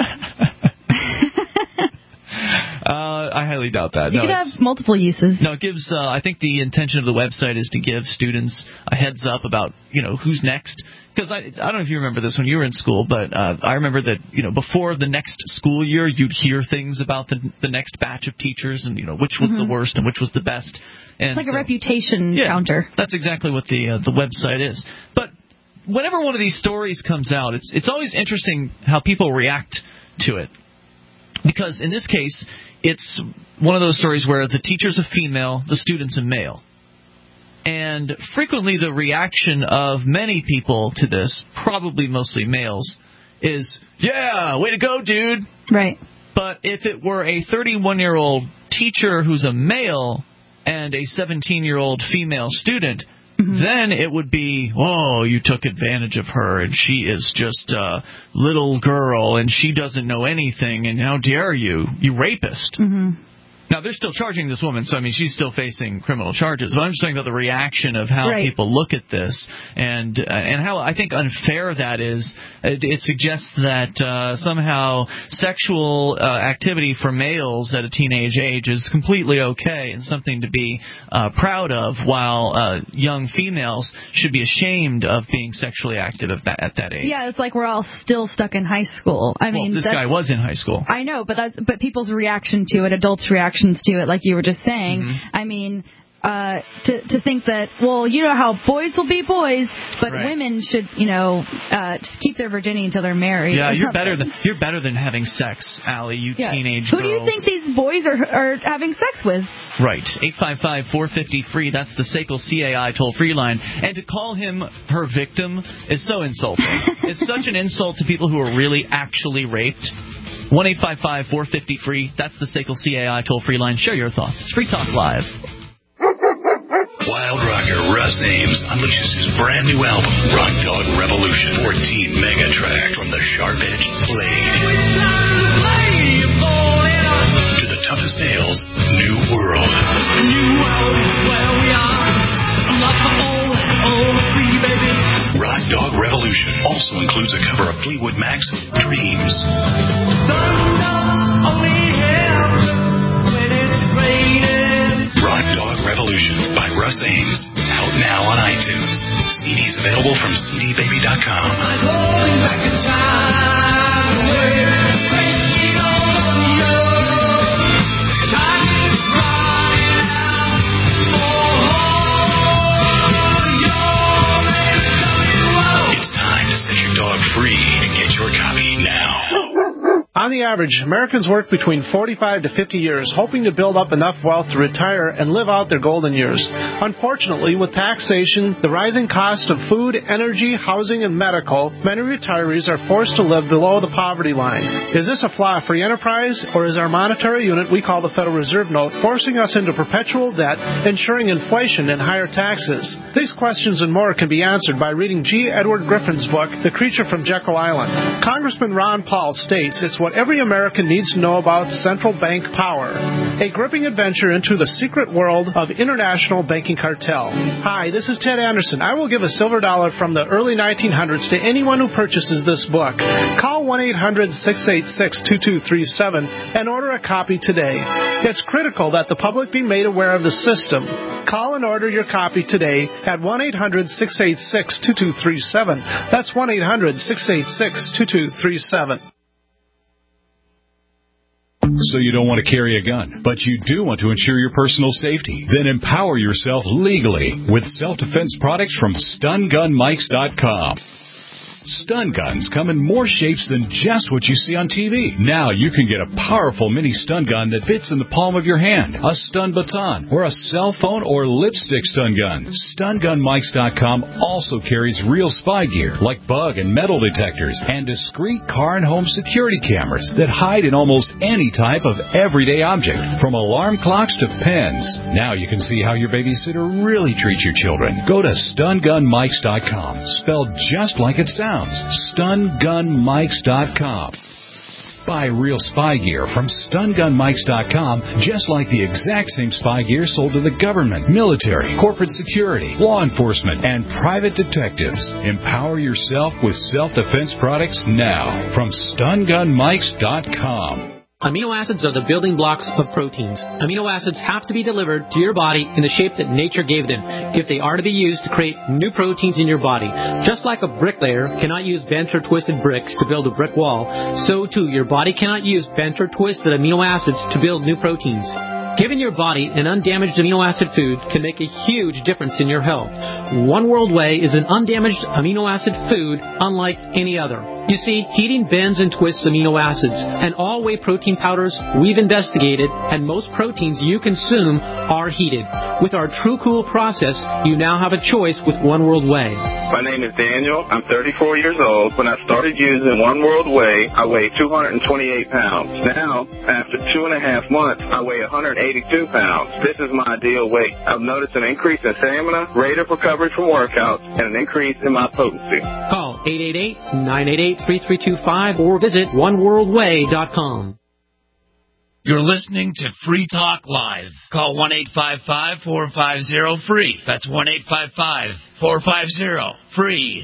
Uh, I highly doubt that. You no, could have multiple uses. No, it gives. Uh, I think the intention of the website is to give students a heads up about, you know, who's next. Because I, I don't know if you remember this when you were in school, but uh, I remember that, you know, before the next school year, you'd hear things about the the next batch of teachers and, you know, which was mm-hmm. the worst and which was the best. And it's like so, a reputation yeah, counter. That's exactly what the uh, the website is. But whenever one of these stories comes out, it's it's always interesting how people react to it. Because in this case, it's one of those stories where the teacher's a female, the student's a male. And frequently the reaction of many people to this, probably mostly males, is, yeah, way to go, dude. Right. But if it were a thirty-one-year-old teacher who's a male and a seventeen-year-old female student, mm-hmm. then it would be, oh, you took advantage of her, and she is just a little girl, and she doesn't know anything, and how dare you, you rapist. Mm-hmm. Now, they're still charging this woman, so, I mean, she's still facing criminal charges. But I'm just talking about the reaction of how right. people look at this and uh, and how I think unfair that is. It, it suggests that uh, somehow sexual uh, activity for males at a teenage age is completely okay and something to be uh, proud of, while uh, young females should be ashamed of being sexually active at that, at that age. Yeah, it's like we're all still stuck in high school. I well, mean, this guy was in high school. I know, but that's, but people's reaction to it, adults' reaction to it, like you were just saying. Mm-hmm. I mean, uh, to to think that, well, you know how boys will be boys, but right. women should, you know, uh, just keep their virginity until they're married. Yeah, you're something. better than you're better than having sex, Allie. You yeah. teenage Who girls. do you think these boys are are having sex with? Right, eight five five, four five zero, free. That's the S A C L C A I toll free line. And to call him her victim is so insulting. It's such an insult to people who are really actually raped. one eight five five, four five zero, free. That's the S A C L C A I toll-free line. Share your thoughts. It's Free Talk Live. Wild rocker Russ Ames unleashes his brand new album, Rock Dog Revolution. fourteen mega tracks from the sharp-edged blade to the toughest nails, New World. New world is where we are. Not for old, old free, baby. Rock Dog Revolution also includes a cover of Fleetwood Mac's Dreams. Rock Dog Revolution by Russ Ames. Out now on iTunes. C Ds available from C D baby dot com. It's time to set your dog free and get your copy now. On the average, Americans work between forty-five to fifty years, hoping to build up enough wealth to retire and live out their golden years. Unfortunately, with taxation, the rising cost of food, energy, housing, and medical, many retirees are forced to live below the poverty line. Is this a flaw free enterprise, or is our monetary unit we call the Federal Reserve Note forcing us into perpetual debt, ensuring inflation and higher taxes? These questions and more can be answered by reading G. Edward Griffin's book, The Creature from Jekyll Island. Congressman Ron Paul states it's what every American needs to know about central bank power. A gripping adventure into the secret world of international banking cartel. Hi, this is Ted Anderson. I will give a silver dollar from the early nineteen hundreds to anyone who purchases this book. Call one eight hundred, six eight six, two two three seven and order a copy today. It's critical that the public be made aware of the system. Call and order your copy today at one eight hundred, six eight six, two two three seven. That's one eight hundred, six eight six, two two three seven. So you don't want to carry a gun, but you do want to ensure your personal safety? Then empower yourself legally with self-defense products from stun gun mics dot com. Stun guns come in more shapes than just what you see on T V. Now you can get a powerful mini stun gun that fits in the palm of your hand, a stun baton, or a cell phone or lipstick stun gun. stun gun mics dot com also carries real spy gear like bug and metal detectors and discreet car and home security cameras that hide in almost any type of everyday object, from alarm clocks to pens. Now you can see how your babysitter really treats your children. Go to stun gun mics dot com, spelled just like it sounds, stun gun mics dot com. Buy real spy gear from stun gun mics dot com, just like the exact same spy gear sold to the government, military, corporate security, law enforcement, and private detectives. Empower yourself with self-defense products now from stun gun mics dot com. Amino acids are the building blocks of proteins. Amino acids have to be delivered to your body in the shape that nature gave them if they are to be used to create new proteins in your body. Just like a bricklayer cannot use bent or twisted bricks to build a brick wall, so too your body cannot use bent or twisted amino acids to build new proteins. Giving your body an undamaged amino acid food can make a huge difference in your health. One World Whey is an undamaged amino acid food unlike any other. You see, heating bends and twists amino acids, and all whey protein powders we've investigated, and most proteins you consume are heated. With our True Cool process, you now have a choice with One World Whey. My name is Daniel. I'm thirty-four years old. When I started using One World Whey, I weighed two hundred twenty-eight pounds. Now, after two and a half months, I weigh one hundred eighty-two pounds. This is my ideal weight. I've noticed an increase in stamina, rate of recovery from workouts, and an increase in my potency. Call eight eight eight, nine eight eight, three three two five or visit one world way dot com. You're listening to Free Talk Live. Call one eight five five, four five zero, free. That's one eight five five, four five zero, free.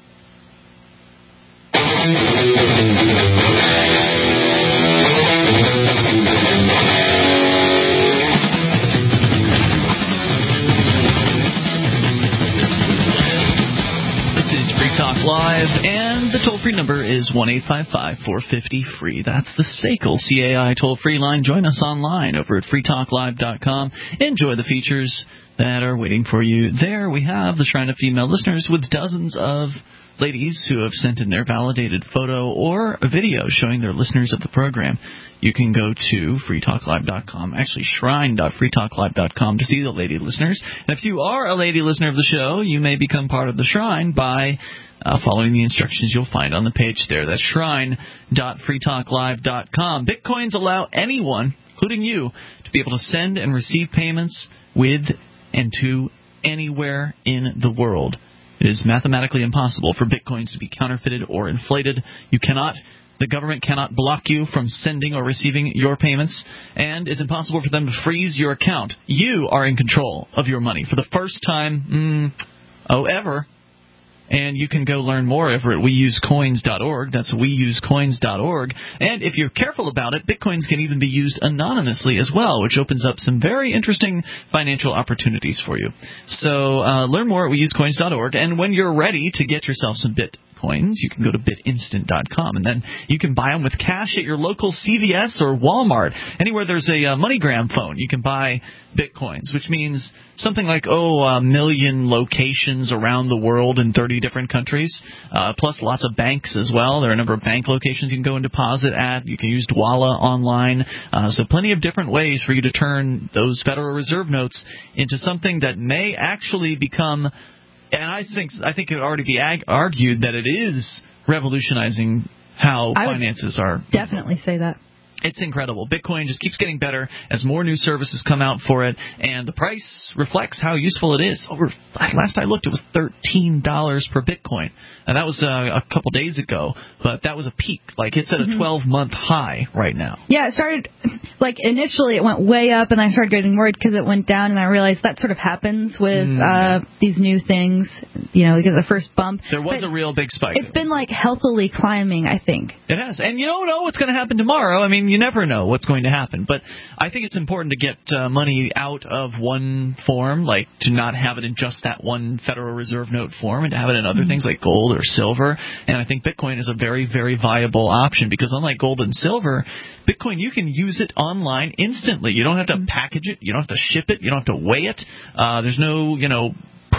Talk Live, and the toll-free number is one eight five five, four five zero, free. That's the S A C L C A I toll-free line. Join us online over at free talk live dot com. Enjoy the features that are waiting for you there. We have the Shrine of Female Listeners with dozens of ladies who have sent in their validated photo or a video showing they're listeners of the program. You can go to free talk live dot com, actually shrine dot free talk live dot com, to see the lady listeners. And if you are a lady listener of the show, you may become part of the Shrine by uh, following the instructions you'll find on the page there. That's shrine dot free talk live dot com. Bitcoins allow anyone, including you, to be able to send and receive payments with and to anywhere in the world. It is mathematically impossible for Bitcoins to be counterfeited or inflated. You cannot... The government cannot block you from sending or receiving your payments, and it's impossible for them to freeze your account. You are in control of your money for the first time, mm, oh, ever. And you can go learn more over at we use coins dot org. That's we use coins dot org. And if you're careful about it, Bitcoins can even be used anonymously as well, which opens up some very interesting financial opportunities for you. So uh, learn more at we use coins dot org. And when you're ready to get yourself some Bit Coins, you can go to bit instant dot com, and then you can buy them with cash at your local C V S or Walmart. Anywhere there's a uh, MoneyGram phone, you can buy Bitcoins, which means something like, oh, a million locations around the world in thirty different countries, uh, plus lots of banks as well. There are a number of bank locations you can go and deposit at. You can use Dwolla online. Uh, so plenty of different ways for you to turn those Federal Reserve notes into something that may actually become... And I think I think it would already be ag- argued that it is revolutionizing how I would finances are. Definitely say that. It's incredible. Bitcoin just keeps getting better as more new services come out for it, and the price reflects how useful it is. Over last I looked, it was thirteen dollars per Bitcoin, and that was uh, a couple days ago. But that was a peak. Like, it's at a twelve-month high right now. Yeah, it started, like, initially it went way up, and I started getting worried because it went down, and I realized that sort of happens with mm. uh, these new things. You know, you get the first bump. There was but a real big spike. It's been, like, healthily climbing, I think. It has. And you don't know what's going to happen tomorrow. I mean, you never know what's going to happen. But I think it's important to get uh, money out of one form, like to not have it in just that one Federal Reserve note form, and to have it in other mm-hmm. things like gold or silver. And I think Bitcoin is a very, very viable option because unlike gold and silver, Bitcoin, you can use it online instantly. You don't have to package it. You don't have to ship it. You don't have to weigh it. Uh, there's no, you know,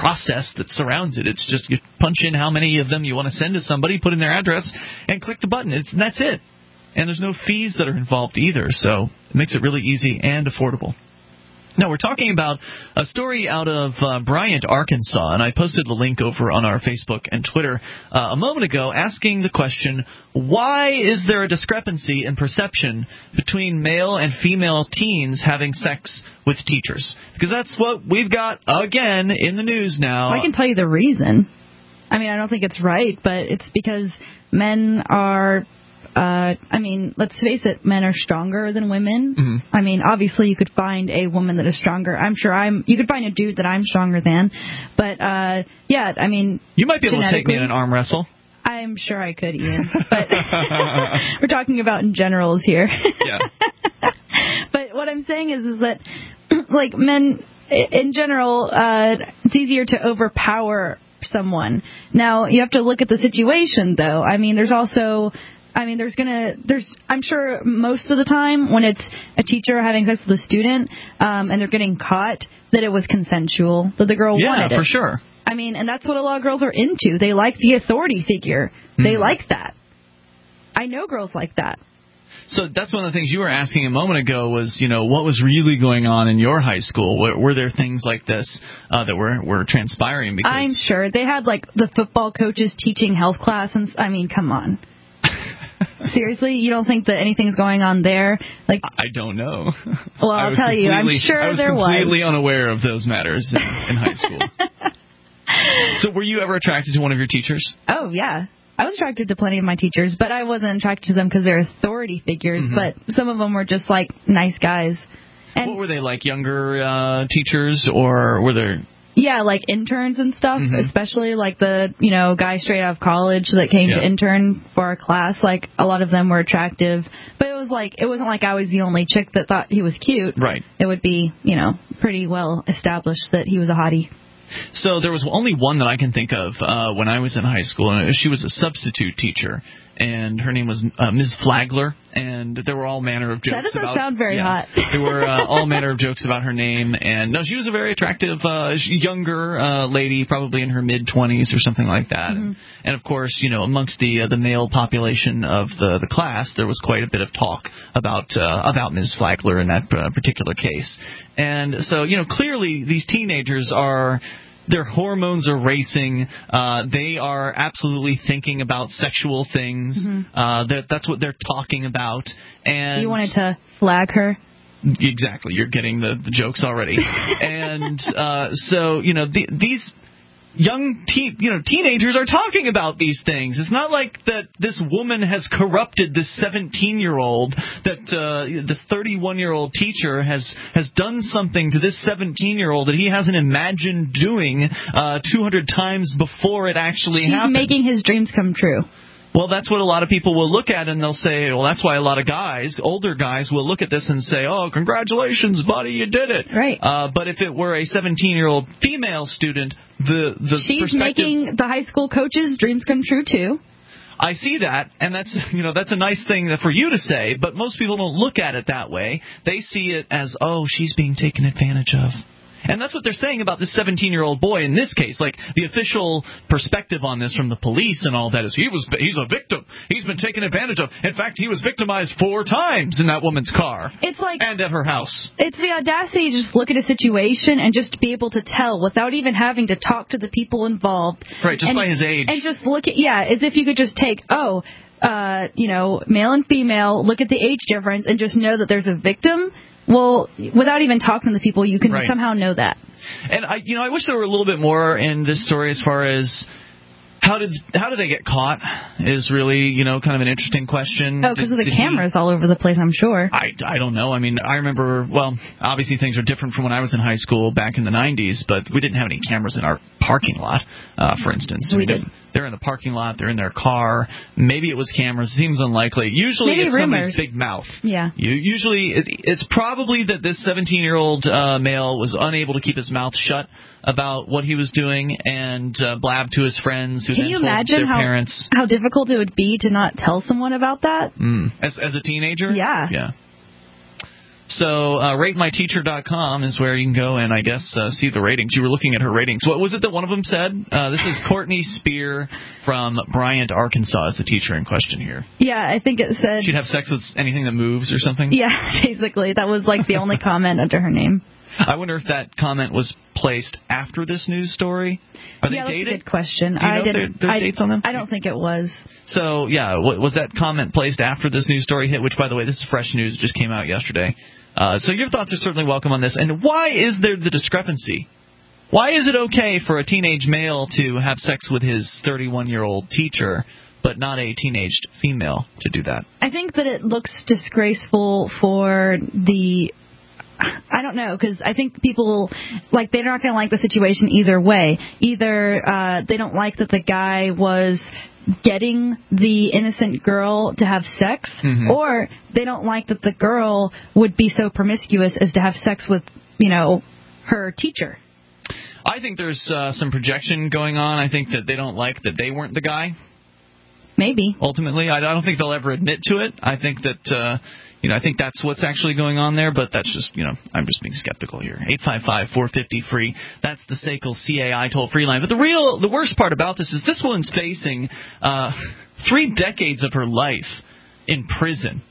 process that surrounds it. It's just you punch in how many of them you want to send to somebody, put in their address, and click the button. It's, and that's it. And there's no fees that are involved either, so it makes it really easy and affordable. Now, we're talking about a story out of uh, Bryant, Arkansas, and I posted the link over on our Facebook and Twitter uh, a moment ago asking the question, why is there a discrepancy in perception between male and female teens having sex with teachers? Because that's what we've got, again, in the news now. I can tell you the reason. I mean, I don't think it's right, but it's because men are... Uh, I mean, let's face it, men are stronger than women. Mm-hmm. I mean, obviously you could find a woman that is stronger. I'm sure I'm, you could find a dude that I'm stronger than. But, uh, yeah, I mean. You might be able to take me in an arm wrestle. I'm sure I could, Ian. But we're talking about in generals here. Yeah. But what I'm saying is, is that, like, men, in general, uh, it's easier to overpower someone. Now, you have to look at the situation, though. I mean, there's also... I mean, there's gonna, there's, I'm sure most of the time when it's a teacher having sex with a student, um, and they're getting caught, that it was consensual, that the girl yeah, wanted it. Yeah, for sure. I mean, and that's what a lot of girls are into. They like the authority figure. Mm. They like that. I know girls like that. So that's one of the things you were asking a moment ago was, you know, what was really going on in your high school? Were, were there things like this uh, that were, were transpiring? Because I'm sure. They had, like, the football coaches teaching health class, and I mean, come on. Seriously, you don't think that anything's going on there? Like, I don't know. Well, I'll tell you, I'm sure there was. I was completely unaware of those matters in, in high school. So, were you ever attracted to one of your teachers? Oh yeah, I was attracted to plenty of my teachers, but I wasn't attracted to them because they're authority figures. Mm-hmm. But some of them were just like nice guys. And what were they like? Younger uh, teachers, or were there? Yeah, like interns and stuff, mm-hmm. especially like the, you know, guy straight out of college that came yeah. to intern for our class. Like, a lot of them were attractive. But it was like, it wasn't like I was the only chick that thought he was cute. Right. It would be, you know, pretty well established that he was a hottie. So there was only one that I can think of uh, when I was in high school, and she was a substitute teacher, and her name was uh, Miz Flagler, and there were all manner of jokes about... That doesn't about, sound very yeah, hot. There were uh, all manner of jokes about her name, and no, she was a very attractive, uh, younger uh, lady, probably in her mid-twenties or something like that. Mm-hmm. And, and, of course, you know, amongst the uh, the male population of the, the class, there was quite a bit of talk about, uh, about Miz Flagler in that uh, particular case. And so, you know, clearly these teenagers are... Their hormones are racing. Uh, they are absolutely thinking about sexual things. Mm-hmm. Uh, that, that's what they're talking about. And you wanted to flag her? Exactly. You're getting the, the jokes already. And uh, so, you know, the, these young teen, you know, teenagers are talking about these things. It's not like that this woman has corrupted this seventeen-year-old, that uh, this thirty-one-year-old teacher has, has done something to this seventeen-year-old that he hasn't imagined doing uh, two hundred times before it actually She's happened. She's making his dreams come true. Well, that's what a lot of people will look at, and they'll say, well, that's why a lot of guys, older guys, will look at this and say, oh, congratulations, buddy, you did it. Right. Uh, but if it were a seventeen-year-old female student, the, the She's perspective... making the high school coaches' dreams come true, too. I see that, and that's, you know, that's a nice thing for you to say, but most people don't look at it that way. They see it as, oh, she's being taken advantage of. And that's what they're saying about this seventeen-year-old boy in this case. Like, the official perspective on this from the police and all that is he was he's a victim. He's been taken advantage of. In fact, he was victimized four times in that woman's car. It's like, and at her house. It's the audacity to just look at a situation and just be able to tell without even having to talk to the people involved. Right, just and, by his age. And just look at, yeah, as if you could just take, oh, uh, you know, male and female, look at the age difference and just know that there's a victim. Well, without even talking to the people, you can right. somehow know that. And I, you know, I wish there were a little bit more in this story as far as how did how did they get caught is really, you know, kind of an interesting question. Oh, because did, of the cameras he, all over the place, I'm sure. I, I don't know. I mean, I remember, well, obviously things are different from when I was in high school back in the nineties, but we didn't have any cameras in our parking lot, uh, for instance. We did. They're in the parking lot. They're in their car. Maybe it was cameras. Seems unlikely. Usually Maybe it's rumors. somebody's big mouth. Yeah. You, usually it's, it's probably that this seventeen-year-old uh, male was unable to keep his mouth shut about what he was doing and uh, blabbed to his friends who Can then you told imagine their how, parents. how difficult it would be to not tell someone about that? Mm. As, as a teenager? Yeah. Yeah. So uh, rate my teacher dot com is where you can go and, I guess, uh, see the ratings. You were looking at her ratings. What was it that one of them said? Uh, this is Courtney Spear from Bryant, Arkansas, is the teacher in question here. Yeah, I think it said... She'd have sex with anything that moves or something? Yeah, basically. That was like the only comment under her name. I wonder if that comment was placed after this news story. Are yeah, they dated? That's a good question. Do you know I if there, there's I, dates on them? I don't think it was. So, yeah, was that comment placed after this news story hit, which, by the way, this is fresh news, just came out yesterday. Uh, so your thoughts are certainly welcome on this. And why is there the discrepancy? Why is it okay for a teenage male to have sex with his thirty-one-year-old teacher, but not a teenaged female to do that? I think that it looks disgraceful for the... I don't know, because I think people, like, they're not going to like the situation either way. Either uh, they don't like that the guy was getting the innocent girl to have sex, mm-hmm. or they don't like that the girl would be so promiscuous as to have sex with, you know, her teacher. I think there's uh, some projection going on. I think that they don't like that they weren't the guy. Maybe. Ultimately, I don't think they'll ever admit to it. I think that, uh, you know, I think that's what's actually going on there, but that's just, you know, I'm just being skeptical here. eight five five, four five zero, free. That's the S A C L C A I toll-free line. But the real, the worst part about this is this woman's facing uh, three decades of her life in prison.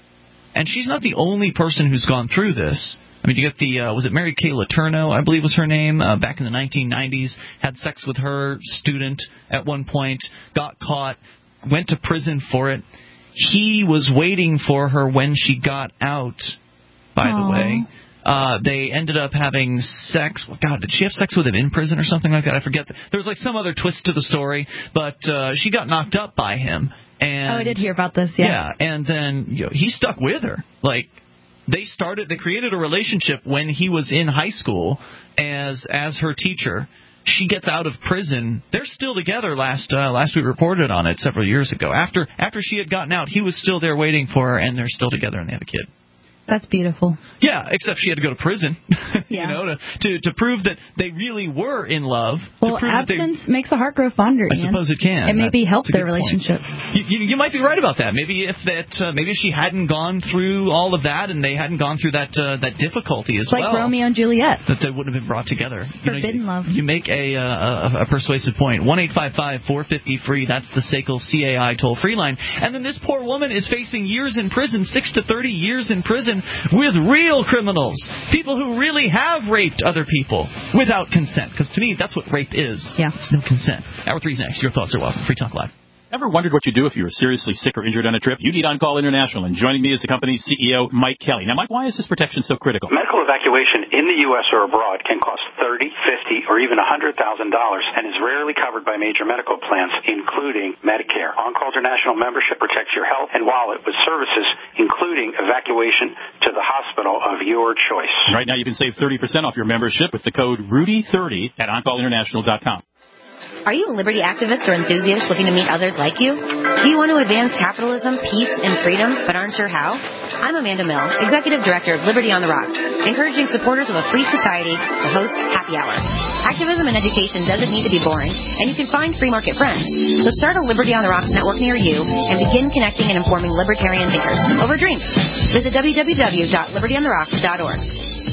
And she's not the only person who's gone through this. I mean, you get the, uh, was it Mary Kay Letourneau, I believe was her name, uh, back in the nineteen nineties, had sex with her student at one point, got caught, went to prison for it. He was waiting for her when she got out, by Aww. the way. Uh, they ended up having sex. Well, God, did she have sex with him in prison or something like that? I forget. There was like some other twist to the story, but uh, she got knocked up by him. And, oh, I did hear about this, yeah. Yeah, and then you know, he stuck with her. Like, they started, they created a relationship when he was in high school as as her teacher. She gets out of prison. They're still together. Last uh, last we reported on it several years ago. After after she had gotten out, he was still there waiting for her, and they're still together, and they have a kid. That's beautiful. Yeah, except she had to go to prison, yeah. you know, to, to to prove that they really were in love. Well, to prove absence that they, makes the heart grow fonder. I suppose it can. It maybe that, help their relationship. You, you, you might be right about that. Maybe if that, uh, maybe if she hadn't gone through all of that, and they hadn't gone through that uh, that difficulty as like well, like Romeo and Juliet, that they wouldn't have been brought together. Forbidden you know, love. You make a, uh, a a persuasive point. One eight five five four five zero free. That's the S A C L C A I toll free line. And then this poor woman is facing years in prison, six to thirty years in prison with real criminals, people who really have raped other people without consent. Because to me, that's what rape is. Yeah. It's no consent. Hour three's next. Your thoughts are welcome. Free Talk Live. Ever wondered what you do if you were seriously sick or injured on a trip? You need On-Call International, and joining me is the company's C E O, Mike Kelly. Now, Mike, why is this protection so critical? Medical evacuation in the U S or abroad can cost thirty thousand dollars, fifty thousand dollars, or even one hundred thousand dollars and is rarely covered by major medical plans, including Medicare. On-Call International membership protects your health and wallet with services, including evacuation to the hospital of your choice. Right now, you can save thirty percent off your membership with the code Rudy thirty at on call international dot com. Are you a liberty activist or enthusiast looking to meet others like you? Do you want to advance capitalism, peace, and freedom, but aren't sure how? I'm Amanda Mill, Executive Director of Liberty on the Rocks, encouraging supporters of a free society to host Happy Hour. Activism and education doesn't need to be boring, and you can find free market friends. So start a Liberty on the Rocks network near you and begin connecting and informing libertarian thinkers over drinks. Visit w w w dot liberty on the rocks dot org.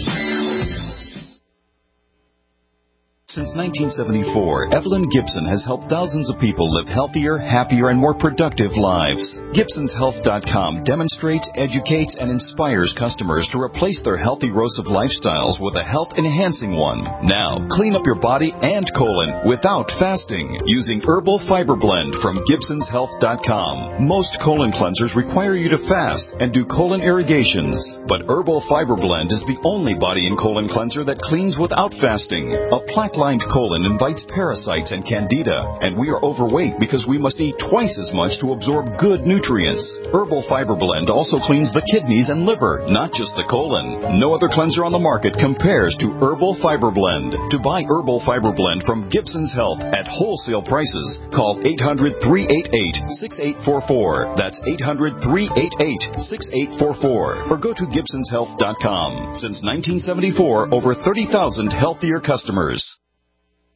Since nineteen seventy-four, Evelyn Gibson has helped thousands of people live healthier, happier, and more productive lives. Gibsons Health dot com demonstrates, educates, and inspires customers to replace their healthy erosive lifestyles with a health-enhancing one. Now, clean up your body and colon without fasting using Herbal Fiber Blend from Gibsons Health dot com. Most colon cleansers require you to fast and do colon irrigations, but Herbal Fiber Blend is the only body and colon cleanser that cleans without fasting. A plaque Plaque-lined colon invites parasites and candida, and we are overweight because we must eat twice as much to absorb good nutrients. Herbal Fiber Blend also cleans the kidneys and liver, not just the colon. No other cleanser on the market compares to Herbal Fiber Blend. To buy Herbal Fiber Blend from Gibsons Health at wholesale prices, call eight hundred, three eight eight, six eight four four. That's eight hundred, three eight eight, six eight four four. Or go to Gibsons Health dot com. Since nineteen seventy-four, over thirty thousand healthier customers.